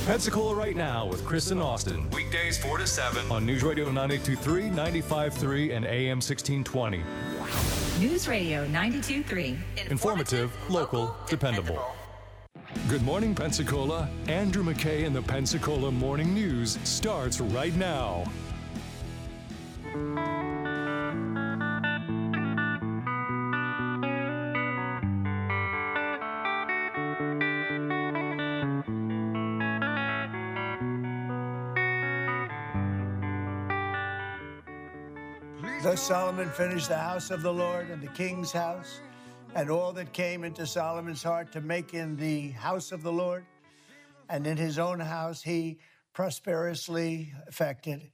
Pensacola Right Now with Chris and Austin. Weekdays 4 to 7 on News Radio 92.3, 95.3, and AM 1620. News Radio 92.3. Informative, local, dependable. Good morning, Pensacola. Andrew McKay and the Pensacola Morning News starts right now. Thus Solomon finished the house of the Lord and the king's house, and all that came into Solomon's heart to make in the house of the Lord, and in his own house he prosperously effected.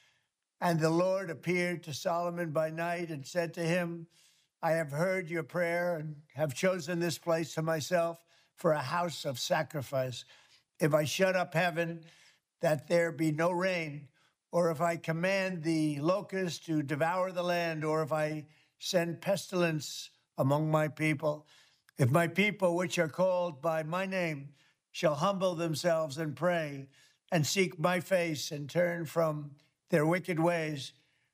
And the Lord appeared to Solomon by night and said to him, I have heard your prayer and have chosen this place to myself for a house of sacrifice. If I shut up heaven, that there be no rain, or if I command the locusts to devour the land, or if I send pestilence among my people, if my people, which are called by my name, shall humble themselves and pray and seek my face and turn from their wicked ways,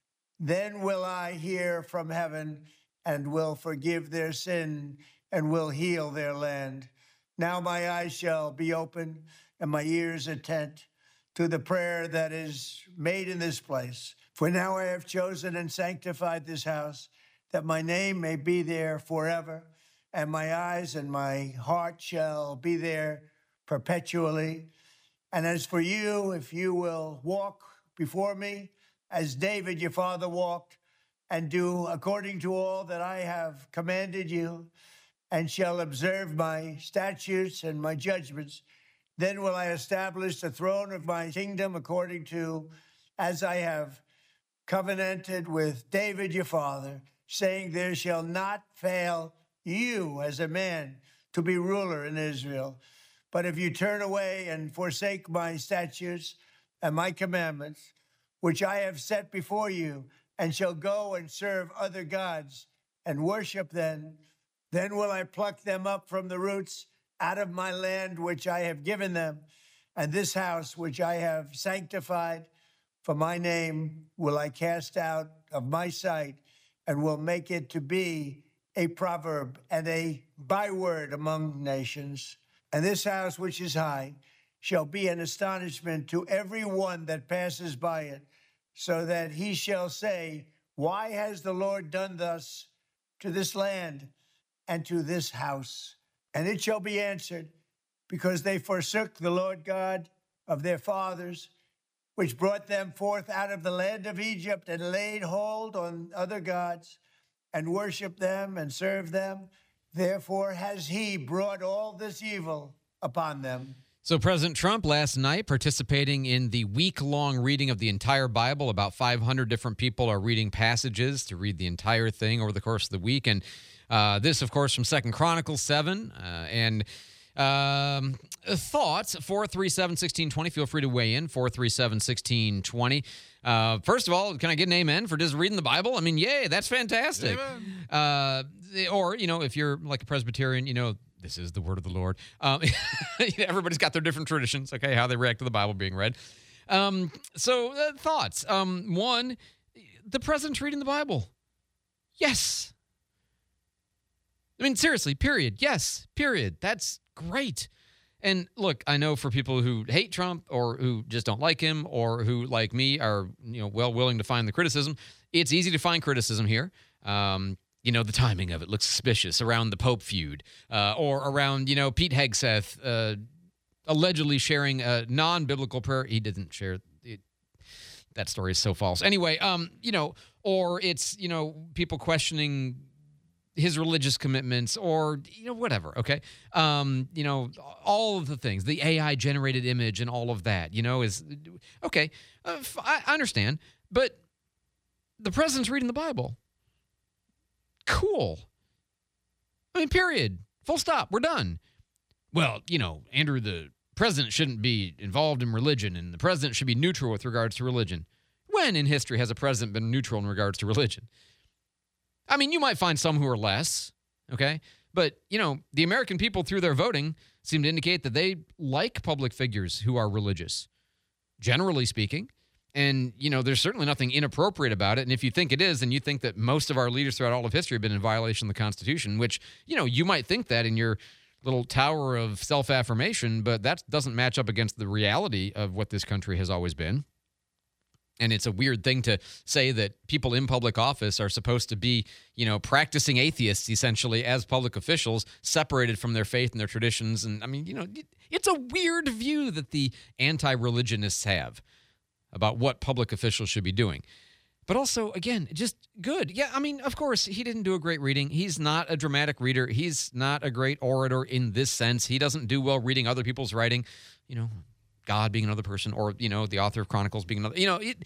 then will I hear from heaven and will forgive their sin and will heal their land. Now my eyes shall be open and my ears attent to the prayer that is made in this place. For now I have chosen and sanctified this house, that my name may be there forever, and my eyes and my heart shall be there perpetually. And as for you, if you will walk before me, as David your father walked, and do according to all that I have commanded you, and shall observe my statutes and my judgments, then will I establish the throne of my kingdom according to as I have covenanted with David your father, saying, there shall not fail you as a man to be ruler in Israel. But if you turn away and forsake my statutes and my commandments, which I have set before you, and shall go and serve other gods and worship them, then will I pluck them up from the roots out of my land which I have given them, and this house which I have sanctified for my name will I cast out of my sight, and will make it to be a proverb and a byword among nations. And this house which is high shall be an astonishment to every one that passes by it, so that he shall say, why has the Lord done thus to this land and to this house? And it shall be answered, because they forsook the Lord God of their fathers, which brought them forth out of the land of Egypt, and laid hold on other gods, and worshiped them and served them. Therefore has he brought all this evil upon them. So President Trump last night participating in the week-long reading of the entire Bible. About 500 different people are reading passages to read the entire thing over the course of the week. And this, of course, from 2 Chronicles 7. Thoughts, 437-1620. Feel free to weigh in, 437-1620. First of all, can I get an amen for just reading the Bible? I mean, yay, that's fantastic. Or, if you're like a Presbyterian, this is the word of the Lord. Everybody's got their different traditions, okay, how they react to the Bible being read. Thoughts. One, the president's reading the Bible. Yes. I mean, seriously, period. Yes, period. That's great. And look, I know for people who hate Trump or who just don't like him or who, like me, are willing to find the criticism, it's easy to find criticism here. The timing of it looks suspicious around the Pope feud or around, Pete Hegseth allegedly sharing a non-biblical prayer. He didn't share it. That story is so false. Anyway, or it's, people questioning his religious commitments or, whatever, okay? All of the things, the AI-generated image and all of that, is, okay, I understand, but the president's reading the Bible. Cool. I mean, period. Full stop. We're done. Well, Andrew, the president shouldn't be involved in religion, and the president should be neutral with regards to religion. When in history has a president been neutral in regards to religion? I mean, you might find some who are less, okay? But, the American people through their voting seem to indicate that they like public figures who are religious, generally speaking. And, there's certainly nothing inappropriate about it. And if you think it is, then you think that most of our leaders throughout all of history have been in violation of the Constitution, which, you might think that in your little tower of self-affirmation, but that doesn't match up against the reality of what this country has always been. And it's a weird thing to say that people in public office are supposed to be, practicing atheists, essentially, as public officials, separated from their faith and their traditions. And, it's a weird view that the anti-religionists have about what public officials should be doing. But also, again, just good. Yeah, of course, he didn't do a great reading. He's not a dramatic reader. He's not a great orator in this sense. He doesn't do well reading other people's writing, God being another person, or, the author of Chronicles being another,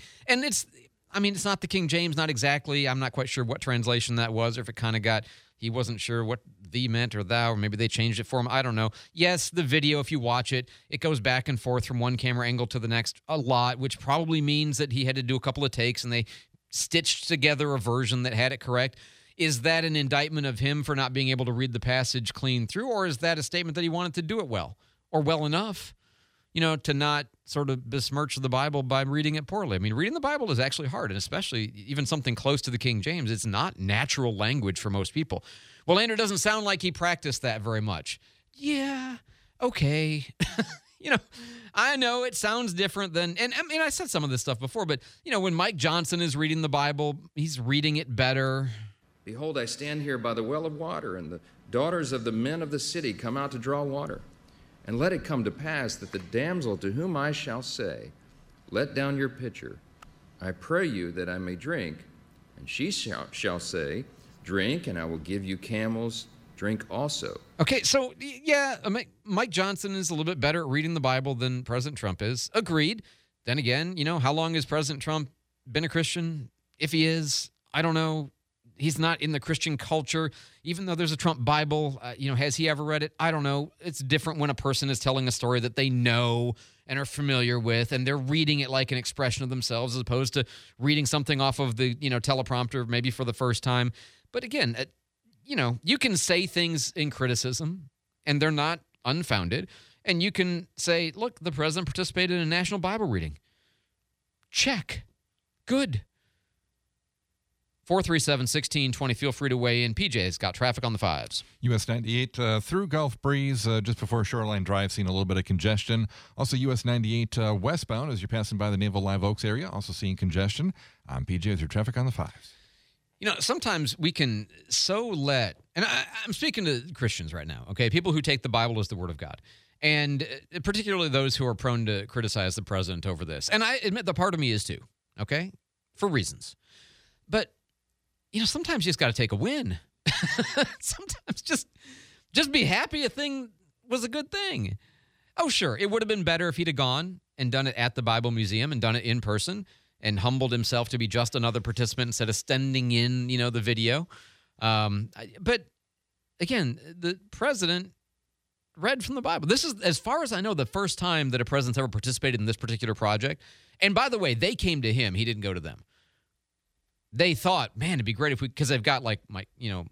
it's not the King James, not exactly. I'm not quite sure what translation that was, or if it kind of he wasn't sure what thee meant or thou, or maybe they changed it for him. I don't know. Yes, the video, if you watch it, it goes back and forth from one camera angle to the next a lot, which probably means that he had to do a couple of takes and they stitched together a version that had it correct. Is that an indictment of him for not being able to read the passage clean through, or is that a statement that he wanted to do it well, or well enough? To not sort of besmirch the Bible by reading it poorly. Reading the Bible is actually hard, and especially even something close to the King James. It's not natural language for most people. Well, Andrew doesn't sound like he practiced that very much. Yeah, okay. I know it sounds different than, and I said some of this stuff before, but, when Mike Johnson is reading the Bible, he's reading it better. Behold, I stand here by the well of water, and the daughters of the men of the city come out to draw water. And let it come to pass that the damsel to whom I shall say, let down your pitcher, I pray you that I may drink. And she shall say, drink, and I will give you camels, drink also. Okay, so, yeah, Mike Johnson is a little bit better at reading the Bible than President Trump is. Agreed. Then again, how long has President Trump been a Christian? If he is, I don't know. He's not in the Christian culture, even though there's a Trump Bible. Has he ever read it? I don't know. It's different when a person is telling a story that they know and are familiar with, and they're reading it like an expression of themselves as opposed to reading something off of the, teleprompter maybe for the first time. But again, you can say things in criticism, and they're not unfounded. And you can say, look, the president participated in a national Bible reading. Check. Good. 437-1620. Feel free to weigh in. PJ's got traffic on the fives. US 98 through Gulf Breeze just before Shoreline Drive, seeing a little bit of congestion. Also, US 98 westbound as you're passing by the Naval Live Oaks area, also seeing congestion. I'm PJ with your traffic on the fives. Sometimes we can and I'm speaking to Christians right now, okay? People who take the Bible as the Word of God. And particularly those who are prone to criticize the president over this. And I admit the part of me is too, okay? For reasons. But sometimes you just got to take a win. Sometimes just be happy a thing was a good thing. Oh, sure. It would have been better if he'd have gone and done it at the Bible Museum and done it in person and humbled himself to be just another participant instead of standing in, the video. But again, the president read from the Bible. This is, as far as I know, the first time that a president's ever participated in this particular project. And by the way, they came to him. He didn't go to them. They thought, man, it'd be great if because they've got like Mike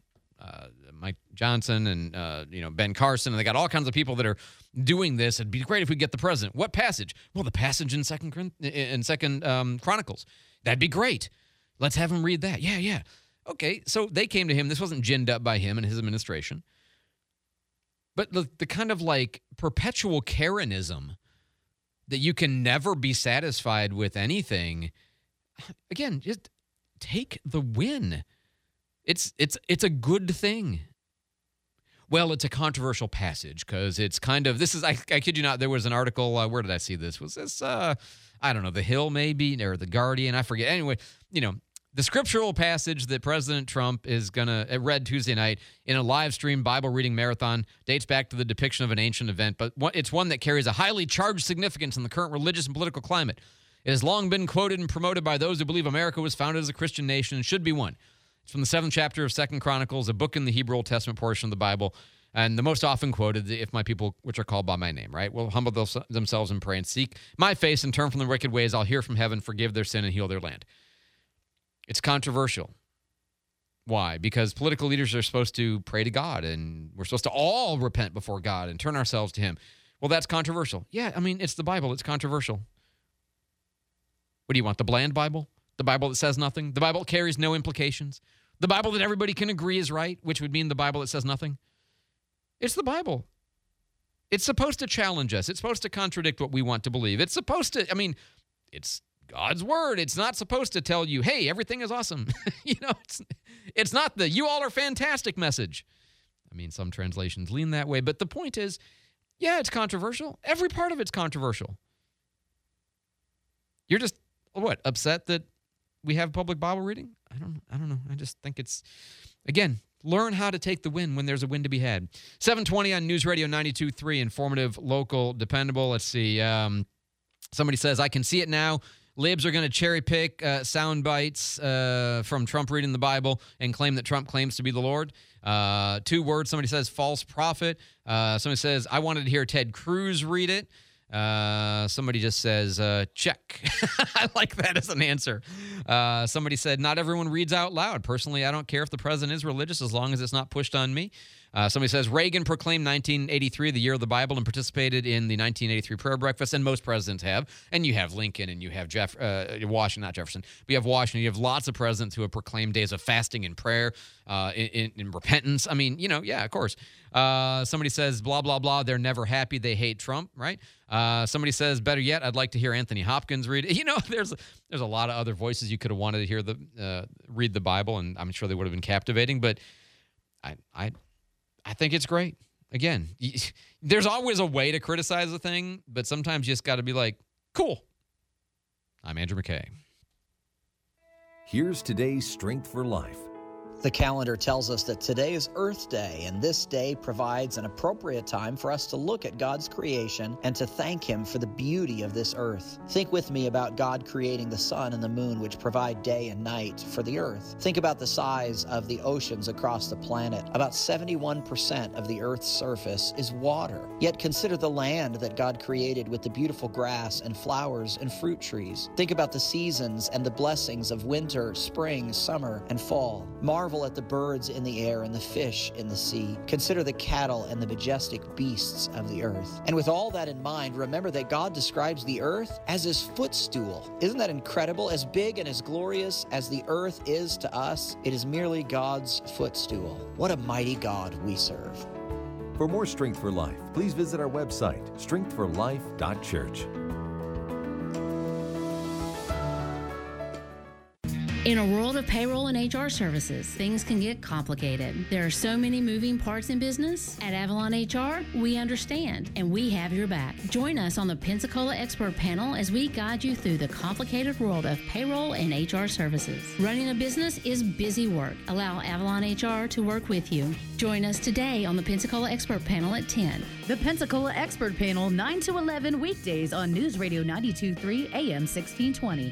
Johnson and Ben Carson, and they got all kinds of people that are doing this. It'd be great if we get the president. What passage? Well, the passage in Second Chronicles. That'd be great. Let's have him read that. Yeah. Okay, so they came to him. This wasn't ginned up by him and his administration. But the kind of like perpetual Karenism that you can never be satisfied with anything. Again, just take the win. It's a good thing. Well, it's a controversial passage because it's kind of, I kid you not, there was an article, where did I see this? Was this, I don't know, The Hill maybe, or The Guardian, I forget. Anyway, the scriptural passage that President Trump is going to read Tuesday night in a live stream Bible reading marathon dates back to the depiction of an ancient event, but it's one that carries a highly charged significance in the current religious and political climate. It has long been quoted and promoted by those who believe America was founded as a Christian nation and should be one. It's from the 7th chapter of 2 Chronicles, a book in the Hebrew Old Testament portion of the Bible, and the most often quoted, if my people, which are called by my name, right, will humble themselves and pray and seek my face and turn from their wicked ways, I'll hear from heaven, forgive their sin, and heal their land. It's controversial. Why? Because political leaders are supposed to pray to God, and we're supposed to all repent before God and turn ourselves to him. Well, that's controversial. Yeah, I mean, it's the Bible. It's controversial. What do you want, the bland Bible? The Bible that says nothing? The Bible that carries no implications? The Bible that everybody can agree is right, which would mean the Bible that says nothing? It's the Bible. It's supposed to challenge us. It's supposed to contradict what we want to believe. It's supposed to, I mean, it's God's word. It's not supposed to tell you, hey, everything is awesome. It's not the you all are fantastic message. I mean, some translations lean that way, but the point is, yeah, it's controversial. Every part of it's controversial. You're just, what, upset that we have public Bible reading? I don't know. I just think it's, again, learn how to take the win when there's a win to be had. 720 on News Radio 92.3, informative, local, dependable. Let's see. Somebody says, I can see it now. Libs are going to cherry pick sound bites from Trump reading the Bible and claim that Trump claims to be the Lord. 2 words. Somebody says false prophet. Somebody says, I wanted to hear Ted Cruz read it. Somebody just says, check. I like that as an answer. Somebody said, not everyone reads out loud. Personally, I don't care if the president is religious as long as it's not pushed on me. Somebody says, Reagan proclaimed 1983 the year of the Bible and participated in the 1983 prayer breakfast, and most presidents have. And you have Lincoln and you have Washington, not Jefferson, but you have Washington. You have lots of presidents who have proclaimed days of fasting and prayer, in repentance. I mean, yeah, of course. Somebody says, blah, blah, blah, they're never happy, they hate Trump, right? Somebody says, better yet, I'd like to hear Anthony Hopkins read it. There's a lot of other voices you could have wanted to hear read the Bible, and I'm sure they would have been captivating, but I think it's great. Again, there's always a way to criticize a thing, but sometimes you just got to be like, cool. I'm Andrew McKay. Here's today's Strength for Life. The calendar tells us that today is Earth Day, and this day provides an appropriate time for us to look at God's creation and to thank Him for the beauty of this earth. Think with me about God creating the sun and the moon, which provide day and night for the earth. Think about the size of the oceans across the planet. About 71% of the Earth's surface is water. Yet consider the land that God created with the beautiful grass and flowers and fruit trees. Think about the seasons and the blessings of winter, spring, summer, and fall. Marvel at the birds in the air and the fish in the sea. Consider the cattle and the majestic beasts of the earth. And with all that in mind, remember that God describes the earth as His footstool. Isn't that incredible? As big and as glorious as the earth is to us, it is merely God's footstool. What a mighty God we serve. For more Strength for Life, please visit our website, strengthforlife.church. In a world of payroll and HR services, things can get complicated. There are so many moving parts in business. At Avalon HR, we understand, and we have your back. Join us on the Pensacola Expert Panel as we guide you through the complicated world of payroll and HR services. Running a business is busy work. Allow Avalon HR to work with you. Join us today on the Pensacola Expert Panel at 10. The Pensacola Expert Panel, 9 to 11 weekdays on News Radio 92.3 AM 1620.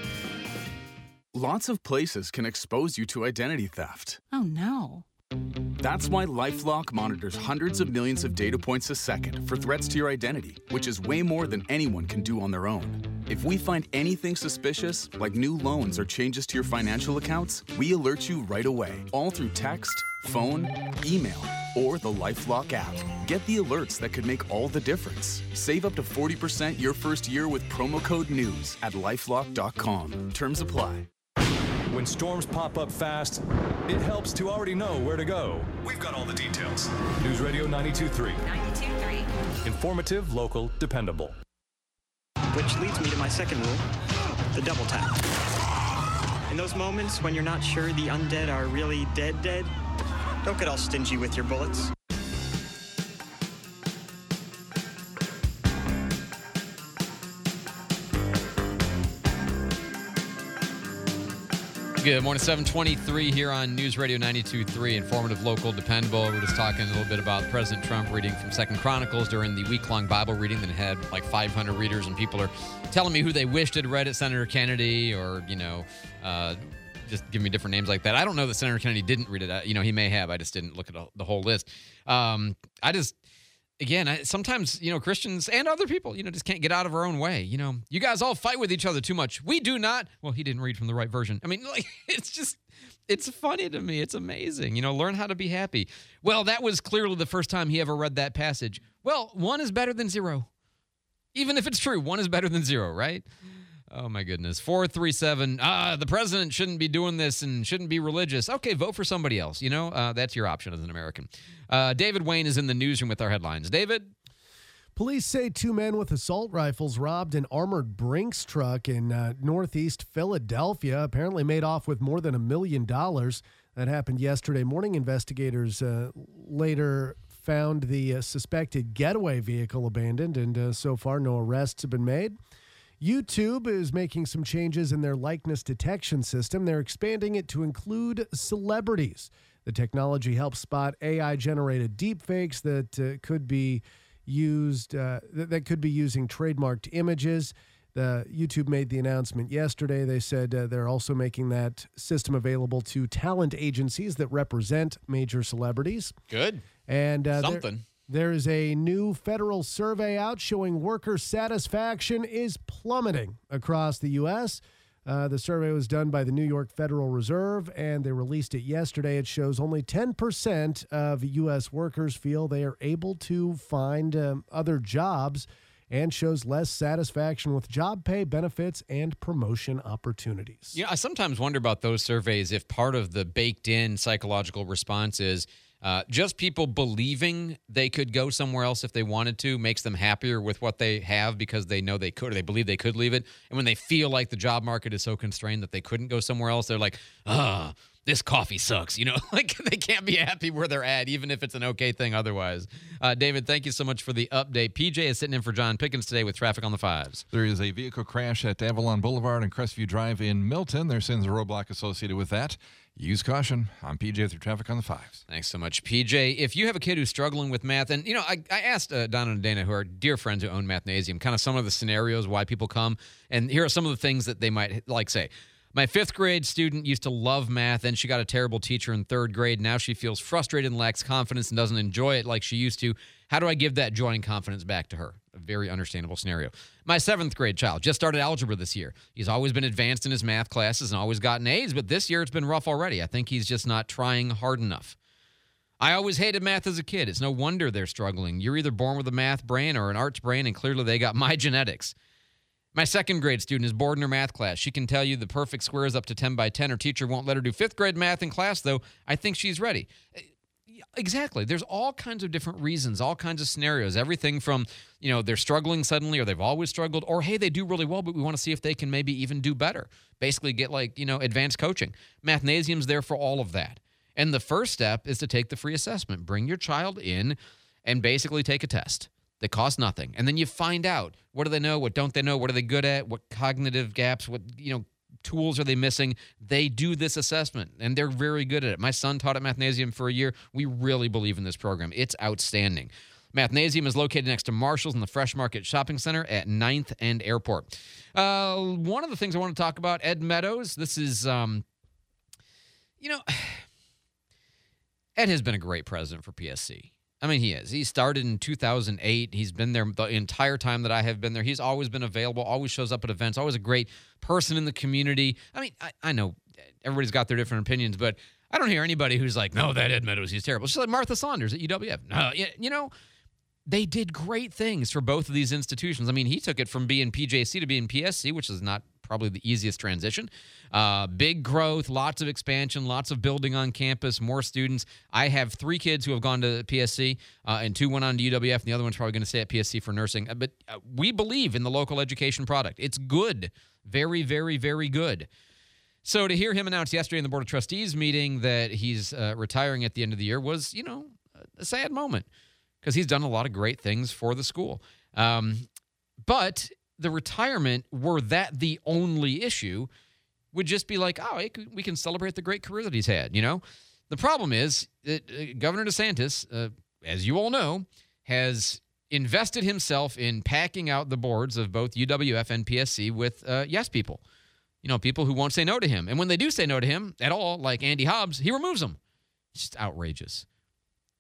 Lots of places can expose you to identity theft. Oh, no. That's why LifeLock monitors hundreds of millions of data points a second for threats to your identity, which is way more than anyone can do on their own. If we find anything suspicious, like new loans or changes to your financial accounts, we alert you right away, all through text, phone, email, or the LifeLock app. Get the alerts that could make all the difference. Save up to 40% your first year with promo code NEWS at LifeLock.com. Terms apply. When storms pop up fast, it helps to already know where to go. We've got all the details. News Radio 92.3. 92.3. Informative, local, dependable. Which leads me to my second rule, the double tap. In those moments when you're not sure the undead are really dead, don't get all stingy with your bullets. Good morning, 723 here on News Radio 92.3, informative, local, dependable. We're just talking a little bit about President Trump reading from 2 Chronicles during the week-long Bible reading that had like 500 readers, and people are telling me who they wished had read it, Senator Kennedy, or, just give me different names like that. I don't know that Senator Kennedy didn't read it. He may have. I just didn't look at the whole list. again, sometimes, Christians and other people, just can't get out of our own way. You guys all fight with each other too much. We do not. Well, he didn't read from the right version. I mean, it's funny to me. It's amazing. Learn how to be happy. Well, that was clearly the first time he ever read that passage. Well, 1 is better than 0. Even if it's true, 1 is better than 0, right? Oh, my goodness. 437, the president shouldn't be doing this and shouldn't be religious. Okay, vote for somebody else. That's your option as an American. David Wayne is in the newsroom with our headlines. David? Police say 2 men with assault rifles robbed an armored Brinks truck in northeast Philadelphia, apparently made off with more than $1 million. That happened yesterday morning. Investigators later found the suspected getaway vehicle abandoned, and so far no arrests have been made. YouTube is making some changes in their likeness detection system. They're expanding it to include celebrities. The technology helps spot AI-generated deepfakes that could be used that could be using trademarked images. YouTube made the announcement yesterday. They said they're also making that system available to talent agencies that represent major celebrities. Good. And something. There is a new federal survey out showing worker satisfaction is plummeting across the U.S. The survey was done by the New York Federal Reserve, and they released it yesterday. It shows only 10% of U.S. workers feel they are able to find other jobs, and shows less satisfaction with job pay, benefits, and promotion opportunities. I sometimes wonder about those surveys if part of the baked-in psychological response is just people believing they could go somewhere else if they wanted to makes them happier with what they have because they know they could, or they believe they could leave it. And when they feel like the job market is so constrained that they couldn't go somewhere else, they're like, this coffee sucks. Like they can't be happy where they're at, even if it's an okay thing otherwise. David, thank you so much for the update. PJ is sitting in for John Pickens today with traffic on the 5s. There is a vehicle crash at Avalon Boulevard and Crestview Drive in Milton. There's a roadblock associated with that. Use caution. I'm PJ with your traffic on the 5s. Thanks so much, PJ. If you have a kid who's struggling with math, and, I asked Donna and Dana, who are dear friends who own Mathnasium, kind of some of the scenarios why people come, and here are some of the things that they might say. My 5th grade student used to love math, and she got a terrible teacher in 3rd grade. Now she feels frustrated and lacks confidence and doesn't enjoy it like she used to. How do I give that joy and confidence back to her? A very understandable scenario. My 7th grade child just started algebra this year. He's always been advanced in his math classes and always gotten A's, but this year it's been rough already. I think he's just not trying hard enough. I always hated math as a kid. It's no wonder they're struggling. You're either born with a math brain or an arts brain, and clearly they got my genetics. My 2nd grade student is bored in her math class. She can tell you the perfect square is up to 10 by 10. Her teacher won't let her do 5th grade math in class, though. I think she's ready. Exactly. There's all kinds of different reasons, all kinds of scenarios. Everything from, they're struggling suddenly or they've always struggled, or, hey, they do really well, but we want to see if they can maybe even do better. Basically get advanced coaching. Mathnasium's there for all of that. And the first step is to take the free assessment. Bring your child in and basically take a test. That costs nothing. And then you find out, what do they know? What don't they know? What are they good at? What cognitive gaps? What, tools are they missing? They do this assessment, and they're very good at it. My son taught at Mathnasium for a year. We really believe in this program. It's outstanding. Mathnasium is located next to Marshall's in the Fresh Market Shopping Center at 9th and Airport. One of the things I want to talk about, Ed Meadows, this is, Ed has been a great president for PSC. I mean, he is. He started in 2008. He's been there the entire time that I have been there. He's always been available, always shows up at events, always a great person in the community. I mean, I know everybody's got their different opinions, but I don't hear anybody who's like, no, that Ed Meadows, he's terrible. It's just like Martha Saunders at UWF. No, they did great things for both of these institutions. I mean, he took it from being PJC to being PSC, which is not probably the easiest transition. Big growth, lots of expansion, lots of building on campus, more students. I have 3 kids who have gone to PSC, and 2 went on to UWF, and the other one's probably going to stay at PSC for nursing. But we believe in the local education product. It's good. Very, very, very good. So to hear him announce yesterday in the Board of Trustees meeting that he's retiring at the end of the year was, a sad moment because he's done a lot of great things for the school. But the retirement, were that the only issue, would just be like, we can celebrate the great career that he's had, The problem is that Governor DeSantis, as you all know, has invested himself in packing out the boards of both UWF and PSC with yes people. People who won't say no to him. And when they do say no to him at all, like Andy Hobbs, he removes them. It's just outrageous.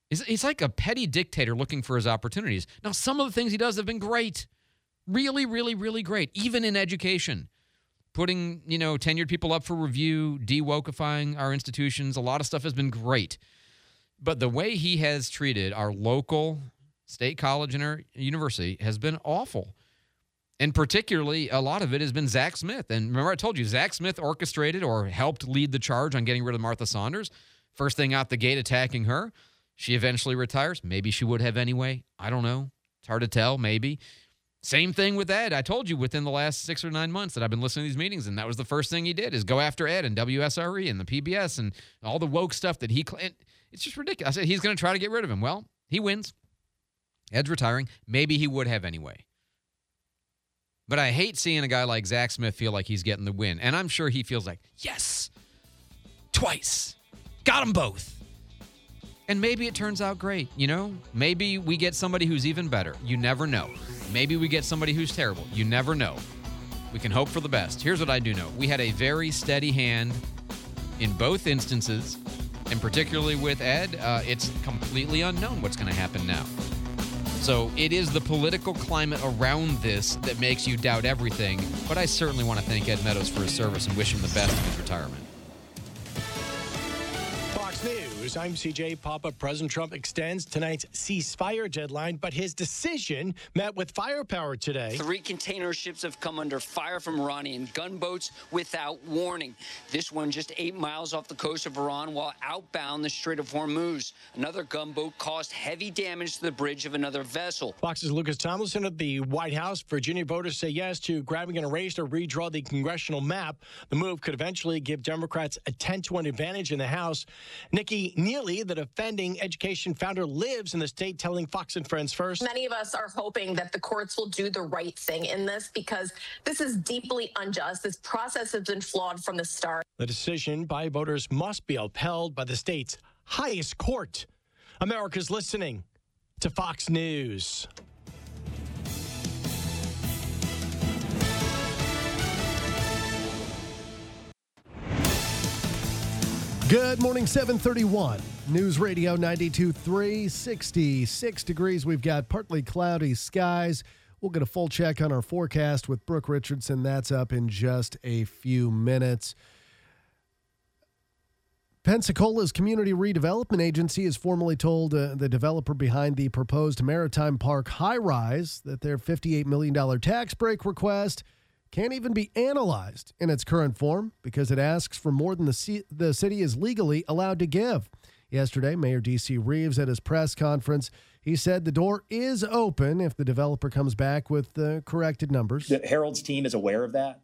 He's like a petty dictator looking for his opportunities. Now, some of the things he does have been great. Really, really, really great. Even in education. Putting, tenured people up for review, de-wokeifying our institutions. A lot of stuff has been great. But the way he has treated our local state college and our university has been awful. And particularly, a lot of it has been Zach Smith. And remember, I told you, Zach Smith orchestrated or helped lead the charge on getting rid of Martha Saunders. First thing out the gate, attacking her. She eventually retires. Maybe she would have anyway. I don't know. It's hard to tell, maybe. Same thing with Ed. I told you within the last 6 or 9 months that I've been listening to these meetings, and that was the first thing he did, is go after Ed and WSRE and the PBS and all the woke stuff that it's just ridiculous. I said he's going to try to get rid of him. Well, he wins. Ed's retiring. Maybe he would have anyway. But I hate seeing a guy like Zach Smith feel like he's getting the win. And I'm sure he feels like, yes, twice. Got them both. And maybe it turns out great, Maybe we get somebody who's even better. You never know. Maybe we get somebody who's terrible. You never know. We can hope for the best. Here's what I do know. We had a very steady hand in both instances, and particularly with Ed, it's completely unknown what's going to happen now. So it is the political climate around this that makes you doubt everything, but I certainly want to thank Ed Meadows for his service and wish him the best in his retirement. Fox News, I'm CJ Papa. President Trump extends tonight's ceasefire deadline, but his decision met with firepower today. 3 container ships have come under fire from Iranian gunboats without warning. This one just 8 miles off the coast of Iran while outbound the Strait of Hormuz. Another gunboat caused heavy damage to the bridge of another vessel. Fox's Lucas Tomlinson at the White House. Virginia voters say yes to grabbing an erase to redraw the congressional map. The move could eventually give Democrats a 10-1 advantage in the House. Nikki Neely, the defending education founder, lives in the state, telling Fox and Friends First. Many of us are hoping that the courts will do the right thing in this because this is deeply unjust. This process has been flawed from the start. The decision by voters must be upheld by the state's highest court. America's listening to Fox News. Good morning, 731. News Radio 92.3, 66 degrees. We've got partly cloudy skies. We'll get a full check on our forecast with Brooke Richardson. That's up in just a few minutes. Pensacola's Community Redevelopment Agency has formally told the developer behind the proposed Maritime Park high-rise that their $58 million tax break request can't even be analyzed in its current form because it asks for more than the city is legally allowed to give. Yesterday, Mayor D.C. Reeves at his press conference, he said the door is open if the developer comes back with the corrected numbers. The Herald's team is aware of that,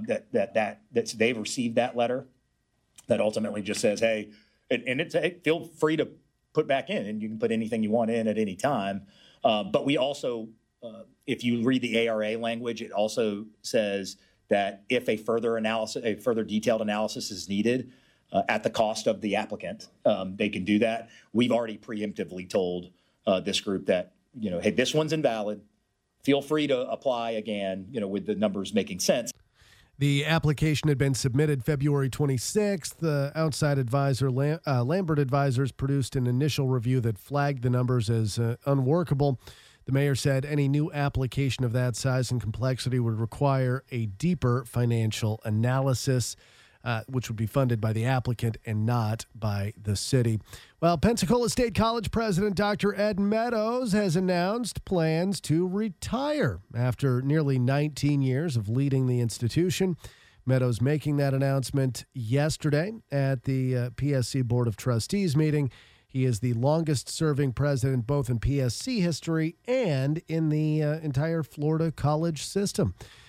that they've received that letter that ultimately just says, hey, and it's, hey, feel free to put back in, and you can put anything you want in at any time. But we also, if you read the ARA language, it also says that if a further detailed analysis is needed at the cost of the applicant, they can do that. We've already preemptively told this group that, hey, this one's invalid. Feel free to apply again, with the numbers making sense. The application had been submitted February 26th. The outside advisor, Lambert Advisors, produced an initial review that flagged the numbers as unworkable. The mayor said any new application of that size and complexity would require a deeper financial analysis, which would be funded by the applicant and not by the city. Well, Pensacola State College President Dr. Ed Meadows has announced plans to retire after nearly 19 years of leading the institution. Meadows making that announcement yesterday at the PSC Board of Trustees meeting. He is the longest-serving president both in PSC history and in the entire Florida college system.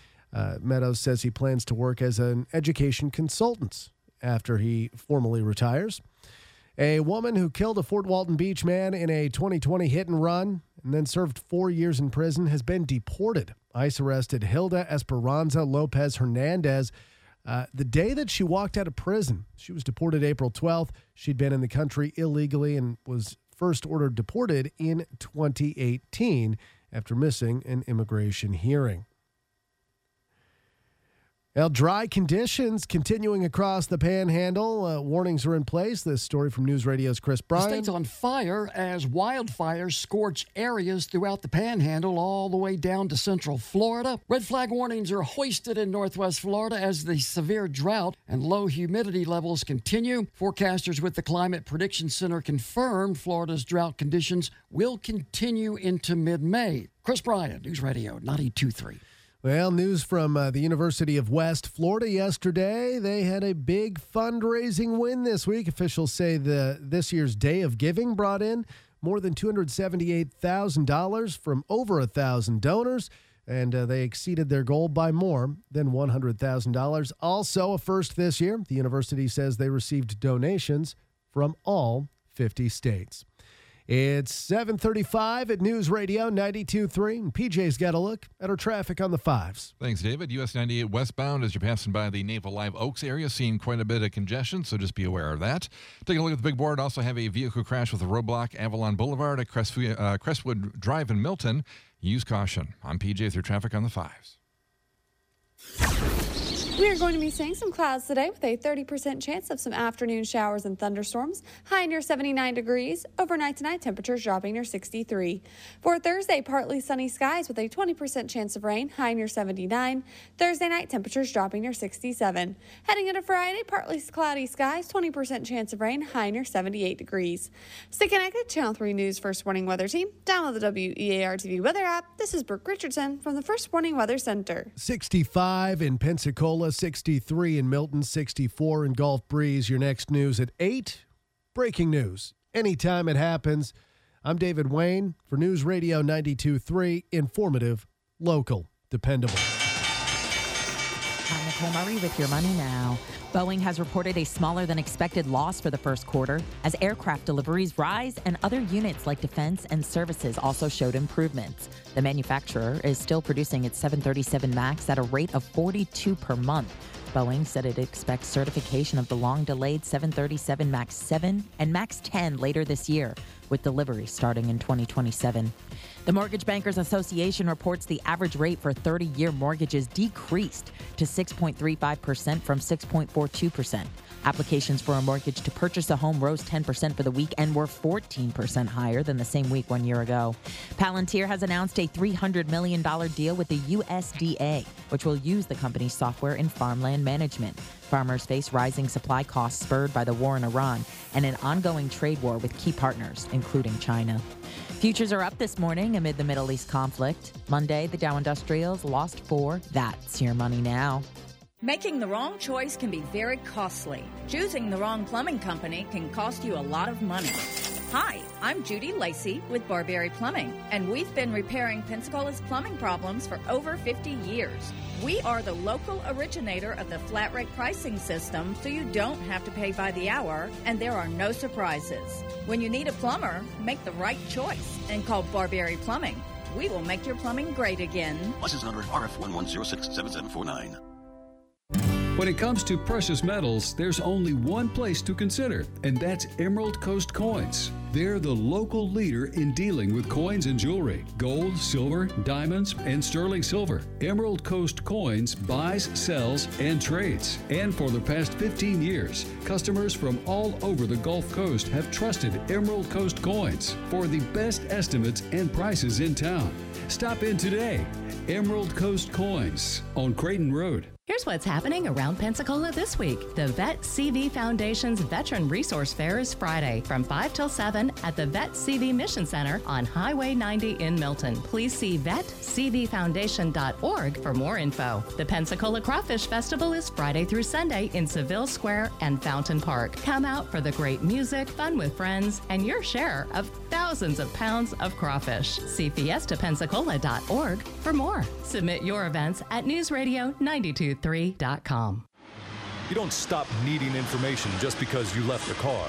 Meadows says he plans to work as an education consultant after he formally retires. A woman who killed a Fort Walton Beach man in a 2020 hit-and-run and then served 4 years in prison has been deported. ICE arrested Hilda Esperanza Lopez Hernandez the day that she walked out of prison. She was deported April 12th. She'd been in the country illegally and was first ordered deported in 2018 after missing an immigration hearing. Well, dry conditions continuing across the Panhandle. Warnings are in place. This story from News Radio's Chris Bryan. The state's on fire as wildfires scorch areas throughout the Panhandle all the way down to central Florida. Red flag warnings are hoisted in northwest Florida as the severe drought and low humidity levels continue. Forecasters with the Climate Prediction Center confirmed Florida's drought conditions will continue into mid-May. Chris Bryan, News Radio 92.3. Well, news from the University of West Florida yesterday. They had a big fundraising win this week. Officials say this year's Day of Giving brought in more than $278,000 from over 1,000 donors, and they exceeded their goal by more than $100,000. Also a first this year, the university says they received donations from all 50 states. It's 7:35 at News Radio 92.3, and PJ's got a look at our traffic on the 5s. Thanks, David. US 98 westbound as you're passing by the Naval Live Oaks area, seeing quite a bit of congestion, so just be aware of that. Taking a look at the big board, also have a vehicle crash with a roadblock, Avalon Boulevard at Crestwood Drive in Milton. Use caution. I'm PJ with your traffic on the 5s. We are going to be seeing some clouds today with a 30% chance of some afternoon showers and thunderstorms. High near 79 degrees. Overnight tonight, temperatures dropping near 63. For Thursday, partly sunny skies with a 20% chance of rain. High near 79. Thursday night, temperatures dropping near 67. Heading into Friday, partly cloudy skies, 20% chance of rain. High near 78 degrees. Stay connected. Channel 3 News First Warning Weather Team. Download the WEAR TV weather app. This is Brooke Richardson from the First Warning Weather Center. 65 in Pensacola. 63 in Milton, 64 in Gulf Breeze. Your next news at 8. Breaking news. Anytime it happens. I'm David Wayne for News Radio 92.3. Informative, local, dependable. I'm Nicole Murray with your money now. Boeing has reported a smaller than expected loss for the first quarter as aircraft deliveries rise and other units like defense and services also showed improvements. The manufacturer is still producing its 737 MAX at a rate of 42 per month. Boeing said it expects certification of the long-delayed 737 MAX 7 and MAX 10 later this year, with delivery starting in 2027. The Mortgage Bankers Association reports the average rate for 30-year mortgages decreased to 6.35% from 6.42%. Applications for a mortgage to purchase a home rose 10% for the week and were 14% higher than the same week 1 year ago. Palantir has announced a $300 million deal with the USDA, which will use the company's software in farmland management. Farmers face rising supply costs spurred by the war in Iran and an ongoing trade war with key partners, including China. Futures are up this morning amid the Middle East conflict. Monday, the Dow Industrials lost 4. That's your money now. Making the wrong choice can be very costly. Choosing the wrong plumbing company can cost you a lot of money. Hi, I'm Judy Lacey with Barberry Plumbing, and we've been repairing Pensacola's plumbing problems for over 50 years. We are the local originator of the flat rate pricing system, so you don't have to pay by the hour, and there are no surprises. When you need a plumber, make the right choice and call Barberry Plumbing. We will make your plumbing great again. License number RF 11067749. When it comes to precious metals, there's only one place to consider, and that's Emerald Coast Coins. They're the local leader in dealing with coins and jewelry, gold, silver, diamonds, and sterling silver. Emerald Coast Coins buys, sells, and trades. And for the past 15 years, customers from all over the Gulf Coast have trusted Emerald Coast Coins for the best estimates and prices in town. Stop in today. Emerald Coast Coins on Creighton Road. Here's what's happening around Pensacola this week. The Vet CV Foundation's Veteran Resource Fair is Friday from 5 till 7 at the Vet CV Mission Center on Highway 90 in Milton. Please see vetcvfoundation.org for more info. The Pensacola Crawfish Festival is Friday through Sunday in Seville Square and Fountain Park. Come out for the great music, fun with friends, and your share of thousands of pounds of crawfish. See fiestapensacola.org for more. Submit your events at newsradio923.com. You don't stop needing information just because you left the car.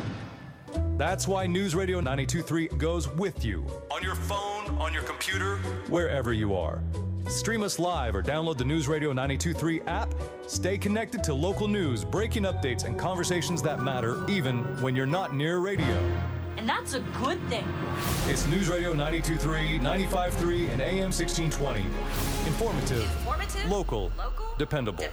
That's why News Radio 92.3 goes with you. On your phone, on your computer, wherever you are. Stream us live or download the News Radio 92.3 app. Stay connected to local news, breaking updates, and conversations that matter even when you're not near radio. and that's a good thing. It's News Radio 92.3, 95.3, and AM 1620. Informative, local, dependable.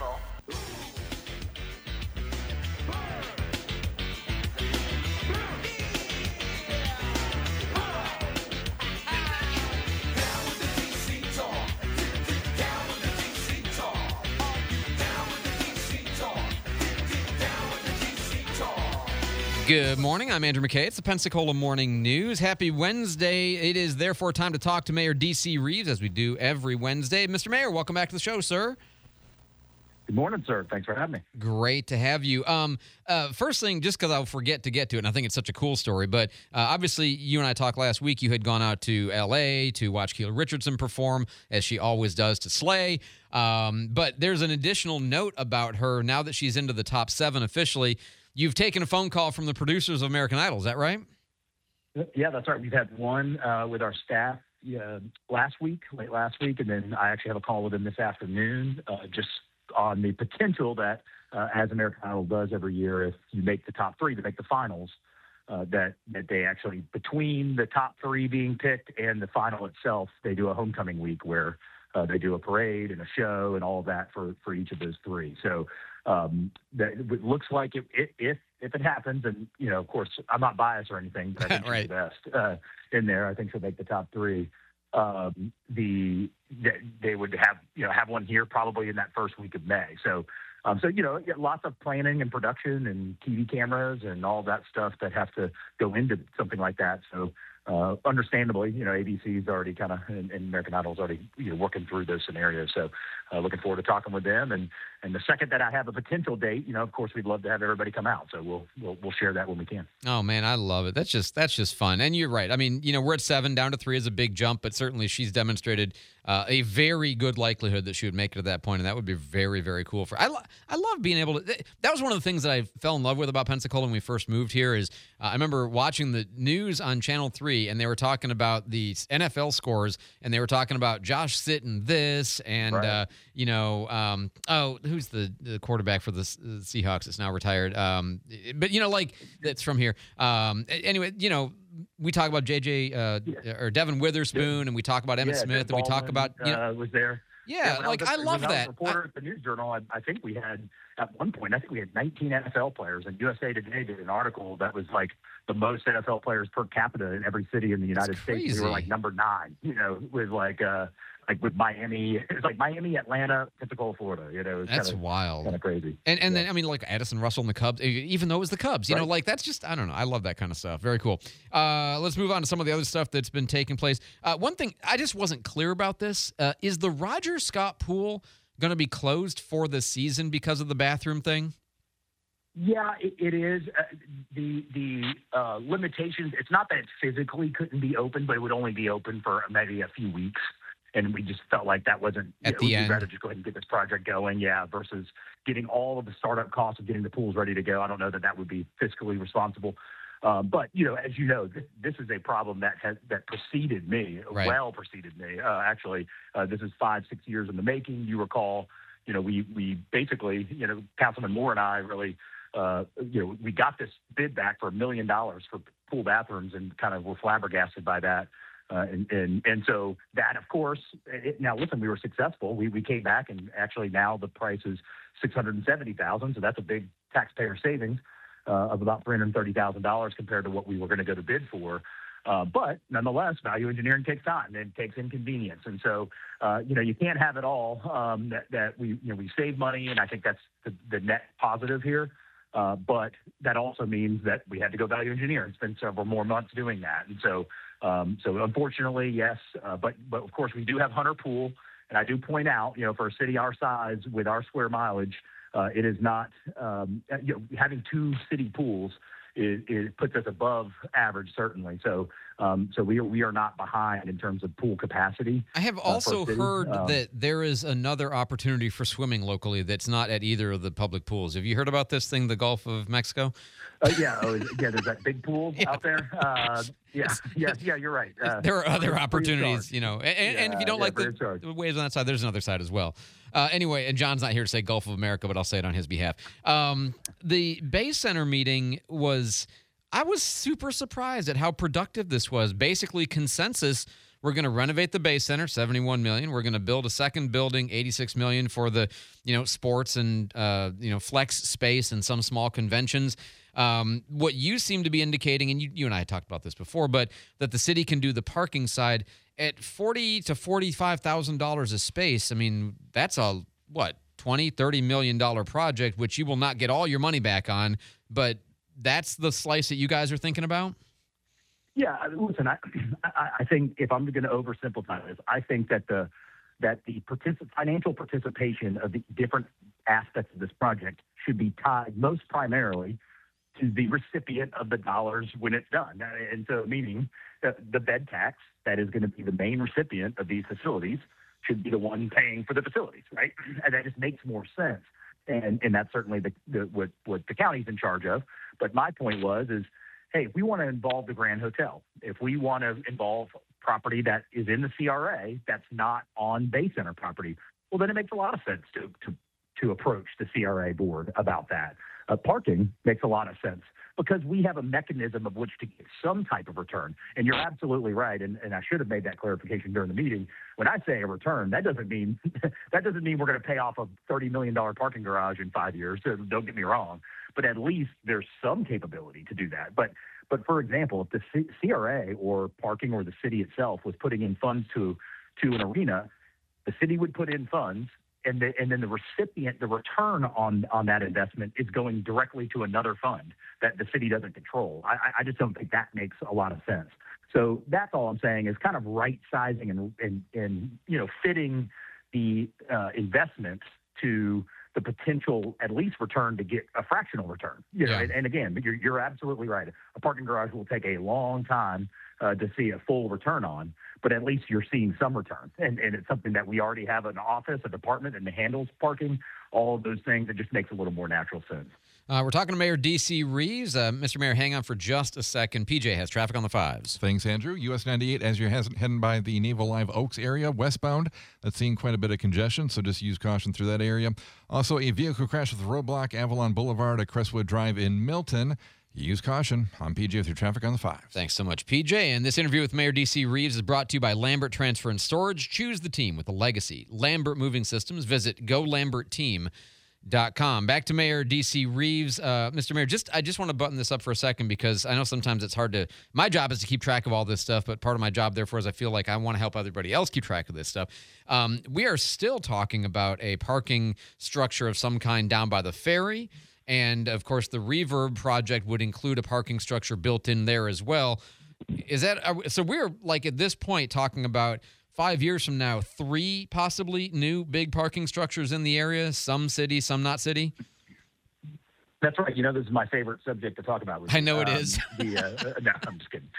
Good morning. I'm Andrew McKay. It's the Pensacola Morning News. Happy Wednesday. It is therefore time to talk to Mayor D.C. Reeves, as we do every Wednesday. Mr. Mayor, welcome back to the show, sir. Good morning, sir. Thanks for having me. Great to have you. First thing, just because I'll forget to get to it, and I think it's such a cool story, but obviously you and I talked last week. You had gone out to L.A. to watch Keela Richardson perform, as she always does, to Slay. But there's an additional note about her now that she's into the top 7 officially. You've taken a phone call from the producers of American Idol. Is that right? Yeah, that's right. We've had one with our staff late last week, and then I actually have a call with them this afternoon just on the potential that, as American Idol does every year, if you make the top 3 to make the finals, that they actually, between the top 3 being picked and the final itself, they do a homecoming week where they do a parade and a show and all of that for each of those 3. So that it looks like if it happens, and of course I'm not biased or anything, but I think she's the best in there. I think she'll make the top 3. They would have one here probably in that first week of May. So lots of planning and production and TV cameras and all that stuff that have to go into something like that. So understandably, ABC's already kind of and American Idol's already working through those scenarios. So looking forward to talking with them. And the second that I have a potential date, of course, we'd love to have everybody come out. So we'll share that when we can. Oh man, I love it. That's just fun. And you're right. I mean, we're at 7, down to 3 is a big jump, but certainly she's demonstrated a very good likelihood that she would make it to that point, and that would be very, very cool for. I love being able to. That was one of the things that I fell in love with about Pensacola when we first moved here. Is I remember watching the news on Channel 3, and they were talking about the NFL scores, and they were talking about Josh Sitton this, and right. Who's the quarterback for the Seahawks that's now retired? But that's from here. Anyway, we talk about or Devin Witherspoon, and we talk about Emmitt Smith, and we talk about was there. Yeah, I love that. I was a reporter at the News Journal. I think we had at one point. I think we had 19 NFL players, and USA Today did an article that was like the most NFL players per capita in every city in the United States. We were like number 9. With with Miami. It's like Miami, Atlanta, Pensacola, Florida. That's wild. Kind of crazy. And then Addison Russell and the Cubs, even though it was the Cubs, that's just, I don't know. I love that kind of stuff. Very cool. Let's move on to some of the other stuff that's been taking place. One thing I just wasn't clear about this is the Roger Scott pool going to be closed for the season because of the bathroom thing? Yeah, it is. The limitations. It's not that it physically couldn't be open, but it would only be open for maybe a few weeks. And we just felt like that wasn't at the end. We'd rather just go ahead and get this project going, versus getting all of the startup costs of getting the pools ready to go. I don't know that would be fiscally responsible. But as you know, this is a problem that preceded me, well preceded me. Actually, this is 5-6 years in the making. You recall, we basically, Councilman Moore and I really, we got this bid back for $1 million for pool bathrooms, and kind of were flabbergasted by that. And so that, of course, now listen, we were successful. We came back, and actually now the price is $670,000. So that's a big taxpayer savings of about $330,000 compared to what we were going to go to bid for. But nonetheless, value engineering takes time and takes inconvenience. And so, you can't have it all. That we save money, and I think that's the net positive here. But that also means that we had to go value engineer and spend several more months doing that. And so, unfortunately, yes. But of course, we do have Hunter Pool, and I do point out, for a city our size with our square mileage, it is not having 2 city pools. It puts us above average, certainly. So we are not behind in terms of pool capacity. I have also heard that there is another opportunity for swimming locally that's not at either of the public pools. Have you heard about this thing, the Gulf of Mexico? There's that big pool out there. You're right. There are other opportunities, and if you don't like the waves on that side, there's another side as well. Anyway, and John's not here to say Gulf of America, but I'll say it on his behalf. The Bay Center meeting was, I was super surprised at how productive this was. Basically, consensus, we're going to renovate the Bay Center, $71 million. We're going to build a second building, $86 million for the, sports and, flex space and some small conventions. What you seem to be indicating, and you and I talked about this before, but that the city can do the parking side at $40,000 to $45,000 a space. I mean, that's a, $20-30 million project, which you will not get all your money back on, but that's the slice that you guys are thinking about? Yeah, listen, I think if I'm going to oversimplify this, I think that the financial participation of the different aspects of this project should be tied most primarily to the recipient of the dollars when it's done. And so meaning the bed tax that is going to be the main recipient of these facilities should be the one paying for the facilities, right? And that just makes more sense. And that's certainly what the county's in charge of. But my point is, hey, if we want to involve the Grand Hotel, if we want to involve property that is in the CRA that's not on Bay Center property, well, then it makes a lot of sense to approach the CRA board about that. Parking makes a lot of sense because we have a mechanism of which to get some type of return. And you're absolutely right. And I should have made that clarification during the meeting. When I say a return, that doesn't mean we're going to pay off a $30 million parking garage in 5 years. So don't get me wrong. But at least there's some capability to do that. But for example, if the CRA or parking or the city itself was putting in funds to an arena, the city would put in funds, and then the recipient, the return on that investment is going directly to another fund that the city doesn't control. I just don't think that makes a lot of sense. So that's all I'm saying is kind of right sizing and fitting the investments to the potential at least return to get a fractional return. And again, you're absolutely right. A parking garage will take a long time to see a full return on, but at least you're seeing some return. And it's something that we already have an office, a department, and handles parking, all of those things. It just makes a little more natural sense. We're talking to Mayor D.C. Reeves. Mr. Mayor, hang on for just a second. PJ has traffic on the 5s. Thanks, Andrew. US 98, as you're heading by the Naval Live Oaks area, westbound, that's seeing quite a bit of congestion, so just use caution through that area. Also, a vehicle crash with a roadblock, Avalon Boulevard at Crestwood Drive in Milton. Use caution. I'm PJ with your traffic on the 5. Thanks so much, PJ. And this interview with Mayor D.C. Reeves is brought to you by Lambert Transfer and Storage. Choose the team with a legacy. Lambert Moving Systems. Visit GoLambertTeam.com. Back to Mayor D.C. Reeves. Mr. Mayor, I just want to button this up for a second because I know sometimes it's hard to, my job is to keep track of all this stuff, but part of my job, therefore, is I feel like I want to help everybody else keep track of this stuff. We are still talking about a parking structure of some kind down by the ferry. And, of course, the Reverb project would include a parking structure built in there as well. So we're, like, at this point talking about 5 years from now, 3 possibly new big parking structures in the area, some city, some not city? That's right. This is my favorite subject to talk about. I know it is. No, I'm just kidding.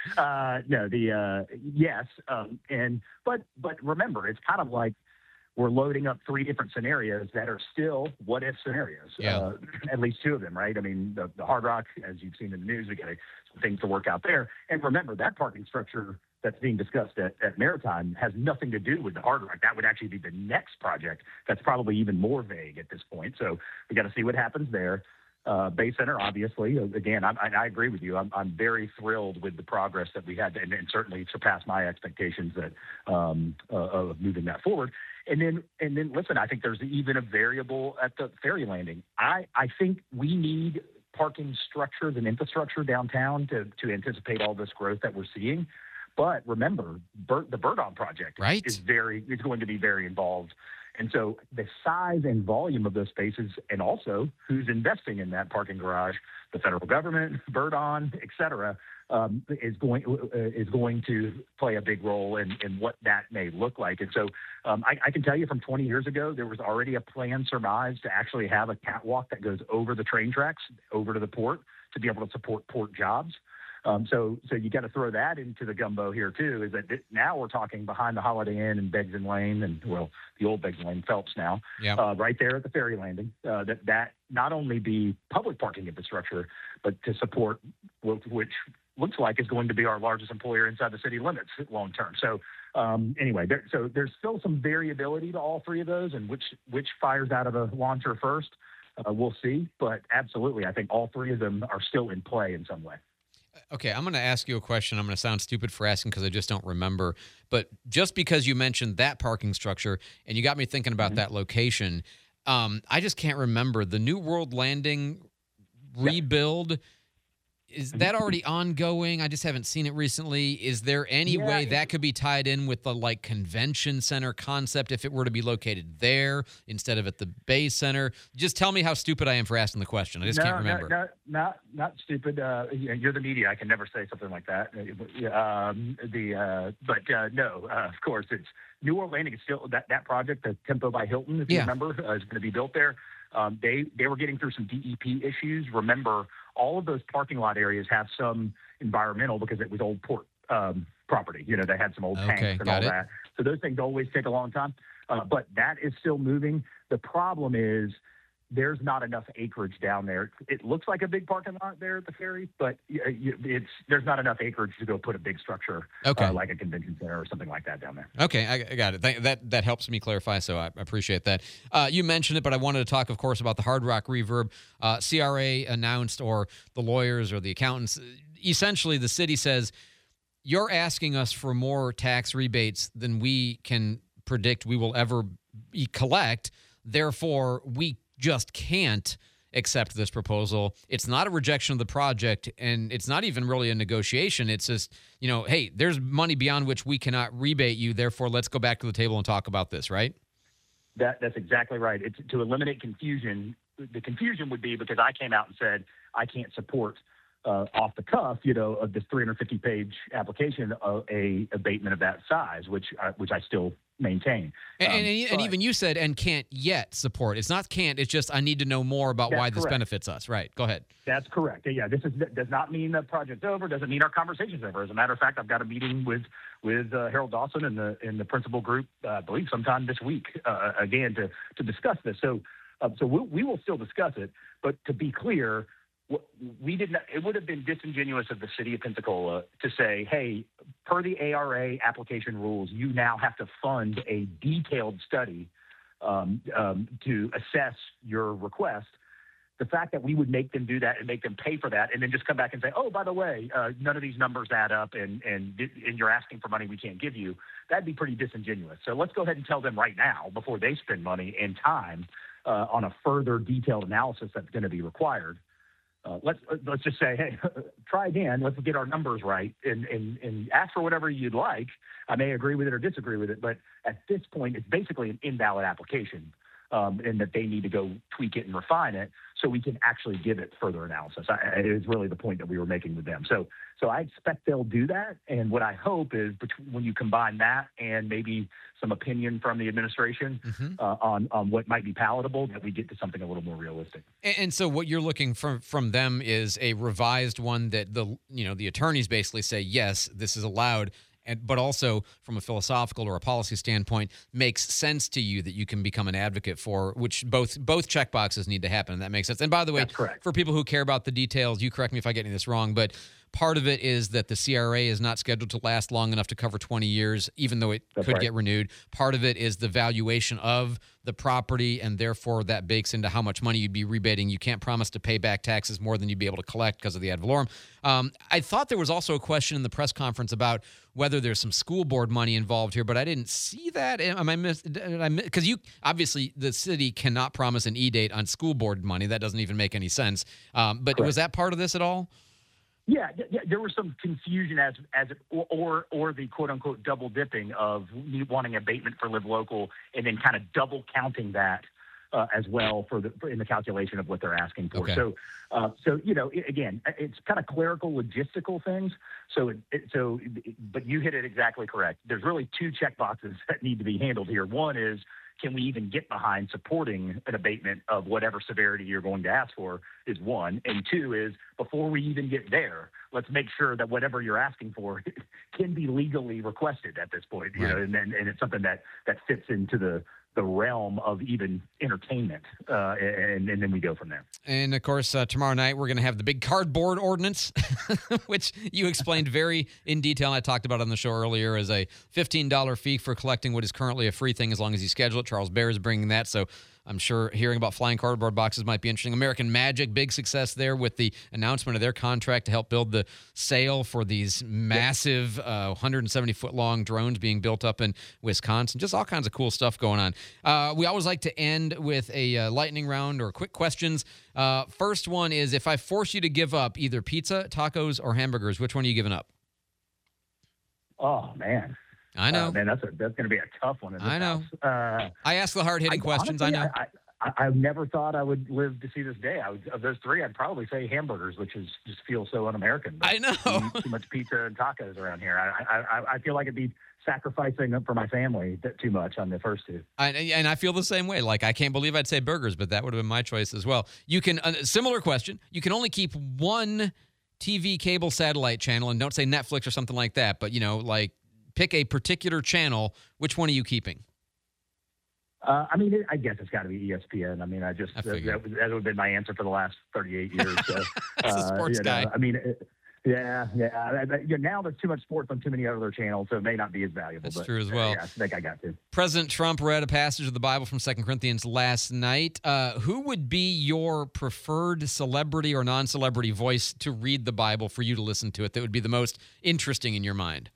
Yes. But remember, it's kind of like we're loading up 3 different scenarios that are still what-if scenarios. Yeah. At least 2 of them, right? I mean, the Hard Rock, as you've seen in the news, we got some things to work out there. And remember, that parking structure that's being discussed at Maritime has nothing to do with the Hard Rock. That would actually be the next project that's probably even more vague at this point. So we got to see what happens there. Bay Center, obviously, again, I agree with you. I'm very thrilled with the progress that we had, and certainly surpassed my expectations that of moving that forward. And then, listen, I think there's even a variable at the ferry landing. I think we need parking structures and infrastructure downtown to anticipate all this growth that we're seeing. But remember, the Bird-On project is going to be very involved. And so the size and volume of those spaces, and also who's investing in that parking garage, the federal government, Bird-On, et cetera, is going to play a big role in what that may look like. And so I can tell you from 20 years ago, there was already a plan surmised to actually have a catwalk that goes over the train tracks, over to the port, to be able to support port jobs. So you got to throw that into the gumbo here too. Is that now we're talking behind the Holiday Inn and Beggs and Lane, and the old Beggs and Lane, Phelps now, right there at the ferry landing. That not only be public parking infrastructure, but to support which looks like is going to be our largest employer inside the city limits long term. So anyway, there's still some variability to all 3 of those, and which fires out of the launcher first, we'll see. But absolutely, I think all 3 of them are still in play in some way. Okay, I'm going to ask you a question. I'm going to sound stupid for asking because I just don't remember. But just because you mentioned that parking structure and you got me thinking about that location, I just can't remember. The New World Landing rebuild, is that already ongoing? I just haven't seen it recently. Is there any way that could be tied in with the convention center concept if it were to be located there instead of at the Bay Center? Just tell me how stupid I am for asking the question. I just can't remember. Not stupid. You're the media. I can never say something like that. No, of course, it's New World Landing is still that project, the Tempo by Hilton, if you remember, is going to be built there. They were getting through some DEP issues. Remember, all of those parking lot areas have some environmental because it was old port property. They had some old tanks and all that. So those things always take a long time. But that is still moving. The problem is there's not enough acreage down there. It looks like a big parking lot there at the ferry, but there's not enough acreage to go put a big structure like a convention center or something like that down there. Okay, I got it. That helps me clarify, so I appreciate that. You mentioned it, but I wanted to talk, of course, about the Hard Rock Reverb. CRA announced, or the lawyers or the accountants, essentially the city says, you're asking us for more tax rebates than we can predict we will ever collect. Therefore, we just can't accept this proposal. It's not a rejection of the project, and it's not even really a negotiation. It's just, hey, there's money beyond which we cannot rebate you. Therefore, let's go back to the table and talk about this, right? That's exactly right. It's to eliminate confusion. The confusion would be because I came out and said I can't support off the cuff, of this 350-page application of a abatement of that size, which I still maintain. And even you said, and can't yet support. It's not can't, it's just I need to know more about why this benefits us. Right. Go ahead. That's correct. Yeah, this does not mean the project's over, doesn't mean our conversation's over. As a matter of fact, I've got a meeting with Harold Dawson and the principal group, I believe sometime this week, again, to discuss this. So we will still discuss it, but to be clear, we did not. It would have been disingenuous of the city of Pensacola to say, "Hey, per the ARA application rules, you now have to fund a detailed study to assess your request." The fact that we would make them do that and make them pay for that, and then just come back and say, "Oh, by the way, none of these numbers add up, and you're asking for money we can't give you," that'd be pretty disingenuous. So let's go ahead and tell them right now, before they spend money and time on a further detailed analysis that's going to be required. Let's just say, hey, try again. Let's get our numbers right and ask for whatever you'd like. I may agree with it or disagree with it, but at this point, it's basically an invalid application, and that they need to go tweak it and refine it so we can actually give it further analysis. It is really the point that we were making with them. So I expect they'll do that, and what I hope is when you combine that and maybe some opinion from the administration on what might be palatable, that we get to something a little more realistic. And so what you're looking from them is a revised one that the attorneys basically say, yes, this is allowed, but also from a philosophical or a policy standpoint makes sense to you that you can become an advocate for, which both checkboxes need to happen. And that makes sense. And by the way, for people who care about the details, you correct me if I get any of this wrong, but part of it is that the CRA is not scheduled to last long enough to cover 20 years, even though it could get renewed. Part of it is the valuation of the property, and therefore that bakes into how much money you'd be rebating. You can't promise to pay back taxes more than you'd be able to collect because of the ad valorem. I thought there was also a question in the press conference about whether there's some school board money involved here, but I didn't see that. Am I because you obviously the city cannot promise an E-date on school board money. That doesn't even make any sense. But was that part of this at all? Yeah, there was some confusion as or the quote unquote double dipping of wanting abatement for Live Local and then kind of double counting that as well in the calculation of what they're asking for. Okay. So again, it's kind of clerical logistical things. But you hit it exactly correct. There's really two check boxes that need to be handled here. One is, can we even get behind supporting an abatement of whatever severity you're going to ask for is one. And two is, before we even get there, let's make sure that whatever you're asking for can be legally requested at this point. Right. And it's something that fits into the realm of even entertainment, and then we go from there. And, of course, tomorrow night we're going to have the big cardboard ordinance, which you explained very in detail. I talked about on the show earlier as a $15 fee for collecting what is currently a free thing as long as you schedule it. Charles Bear is bringing that, so I'm sure hearing about flying cardboard boxes might be interesting. American Magic, big success there with the announcement of their contract to help build the sail for these massive 170-foot-long drones being built up in Wisconsin. Just all kinds of cool stuff going on. We always like to end with a lightning round or quick questions. First one is, if I force you to give up either pizza, tacos, or hamburgers, which one are you giving up? Oh, man. I know. Man, that's going to be a tough one. I know. I ask the hard-hitting questions. Honestly, I know. I never thought I would live to see this day. Of those three, I'd probably say hamburgers, which is just feels so un-American. But I know. we eat too much pizza and tacos around here. I feel like it'd be sacrificing for my family too much on the first two. And I feel the same way. Like, I can't believe I'd say burgers, but that would have been my choice as well. You can similar question. You can only keep one TV cable satellite channel, and don't say Netflix or something like that. But like, pick a particular channel. Which one are you keeping? I mean, I guess it's got to be ESPN. I mean, that would have been my answer for the last 38 years. So, as a sports guy. I mean, yeah. Now there's too much sports on too many other channels, so it may not be as valuable. That's true as well. Yeah, I think I got to. President Trump read a passage of the Bible from 2 Corinthians last night. Who would be your preferred celebrity or non-celebrity voice to read the Bible for you to listen to it that would be the most interesting in your mind?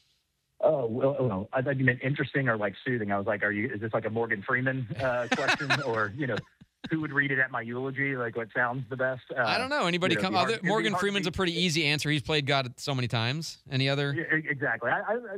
Oh, well, I thought you meant interesting or like soothing. I was like, is this like a Morgan Freeman question? Or, who would read it at my eulogy? Like, what sounds the best? I don't know. Anybody come? Morgan Freeman's a pretty easy answer. He's played God so many times. Any other? Yeah, exactly.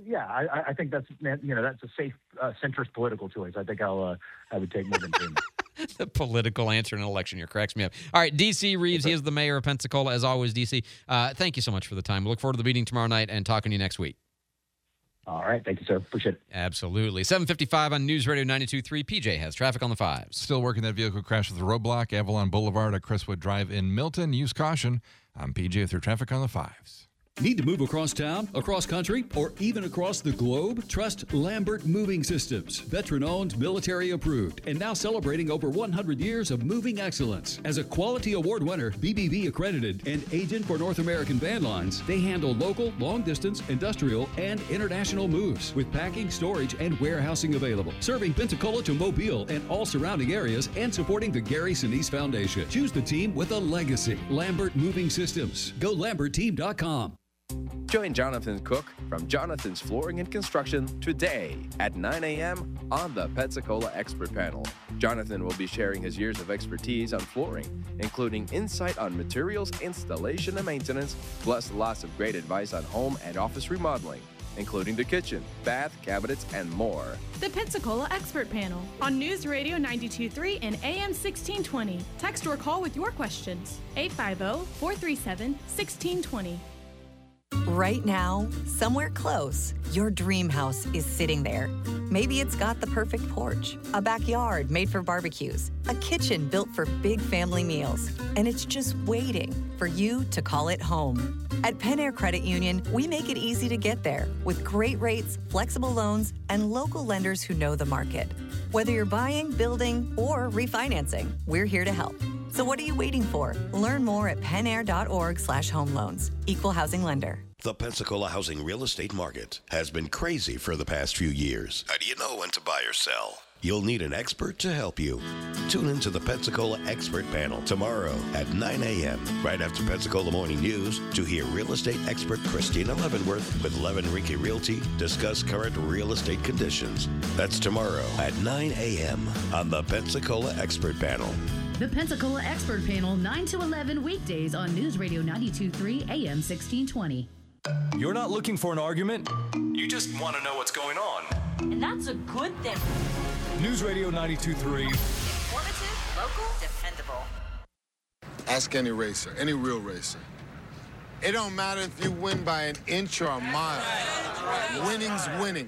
I think that's a safe centrist political choice. I think I would take Morgan Freeman. The political answer in an election year cracks me up. All right, D.C. Reeves, he is the mayor of Pensacola. As always, D.C., thank you so much for the time. We look forward to the meeting tomorrow night and talking to you next week. All right. Thank you, sir. Appreciate it. Absolutely. 7:55 on News Radio 92.3. PJ has traffic on the fives. Still working that vehicle crash with a roadblock, Avalon Boulevard at Crestwood Drive in Milton. Use caution. I'm PJ with your traffic on the fives. Need to move across town, across country, or even across the globe? Trust Lambert Moving Systems. Veteran-owned, military-approved, and now celebrating over 100 years of moving excellence. As a quality award winner, BBB accredited, and agent for North American Van Lines, they handle local, long-distance, industrial, and international moves with packing, storage, and warehousing available. Serving Pensacola to Mobile and all surrounding areas and supporting the Gary Sinise Foundation. Choose the team with a legacy. Lambert Moving Systems. Go LambertTeam.com. Join Jonathan Cook from Jonathan's Flooring and Construction today at 9 a.m. on the Pensacola Expert Panel. Jonathan will be sharing his years of expertise on flooring, including insight on materials, installation, and maintenance, plus lots of great advice on home and office remodeling, including the kitchen, bath, cabinets, and more. The Pensacola Expert Panel on News Radio 92.3 and AM 1620. Text or call with your questions. 850-437-1620. Right now, somewhere close, your dream house is sitting there. Maybe it's got the perfect porch, a backyard made for barbecues, a kitchen built for big family meals, and it's just waiting for you to call it home. At Pen Air Credit Union, we make it easy to get there with great rates, flexible loans, and local lenders who know the market. Whether you're buying, building, or refinancing, we're here to help. So what are you waiting for? Learn more at penair.org/home loans. Equal housing lender. The Pensacola housing real estate market has been crazy for the past few years. How do you know when to buy or sell? You'll need an expert to help you. Tune into the Pensacola Expert Panel tomorrow at 9 a.m. right after Pensacola Morning News to hear real estate expert Christina Leavenworth with Leavenworth Realty discuss current real estate conditions. That's tomorrow at 9 a.m. on the Pensacola Expert Panel. The Pensacola Expert Panel, 9 to 11 weekdays on News Radio 92.3 AM 1620. You're not looking for an argument. You just want to know what's going on. And that's a good thing. News Radio 92.3. Informative, local, dependable. Ask any racer, any real racer. It don't matter if you win by an inch or a mile. Winning's winning.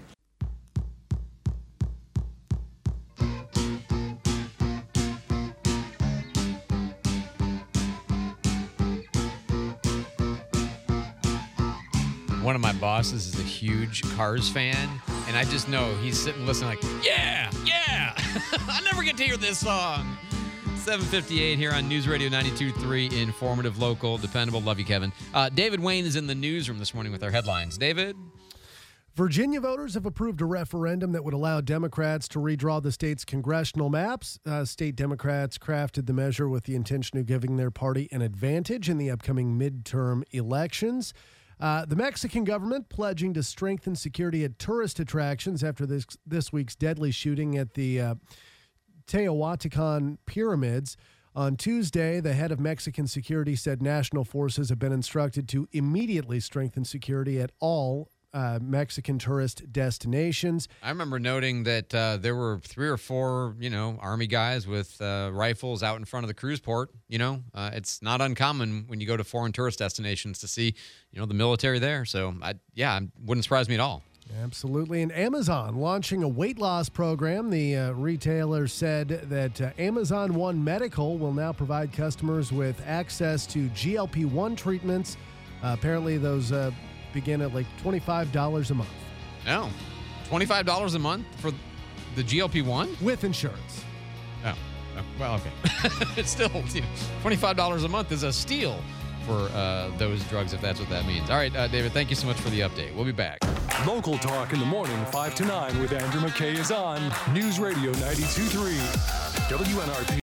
One of my bosses is a huge Cars fan, and I just know he's sitting listening like, yeah, I never get to hear this song. 7:58 here on News Radio 92.3, informative, local, dependable. Love you, Kevin. David Wayne is in the newsroom this morning with our headlines. David? Virginia voters have approved a referendum that would allow Democrats to redraw the state's congressional maps. State Democrats crafted the measure with the intention of giving their party an advantage in the upcoming midterm elections. The Mexican government pledging to strengthen security at tourist attractions after this week's deadly shooting at the Teotihuacan pyramids. On Tuesday, the head of Mexican security said national forces have been instructed to immediately strengthen security at all Mexican tourist destinations. I remember noting that there were 3 or 4, Army guys with rifles out in front of the cruise port. It's not uncommon when you go to foreign tourist destinations to see, the military there. So, it wouldn't surprise me at all. Absolutely. And Amazon launching a weight loss program. The retailer said that Amazon One Medical will now provide customers with access to GLP-1 treatments. Apparently, those begin at like $25 a month. No, $25 a month for the GLP-1? With insurance. Oh, well, okay. It's still, $25 a month is a steal for those drugs, if that's what that means. All right, David, thank you so much for the update. We'll be back. Local Talk in the morning, 5 to 9 with Andrew McKay is on News Radio 92.3 WNRP.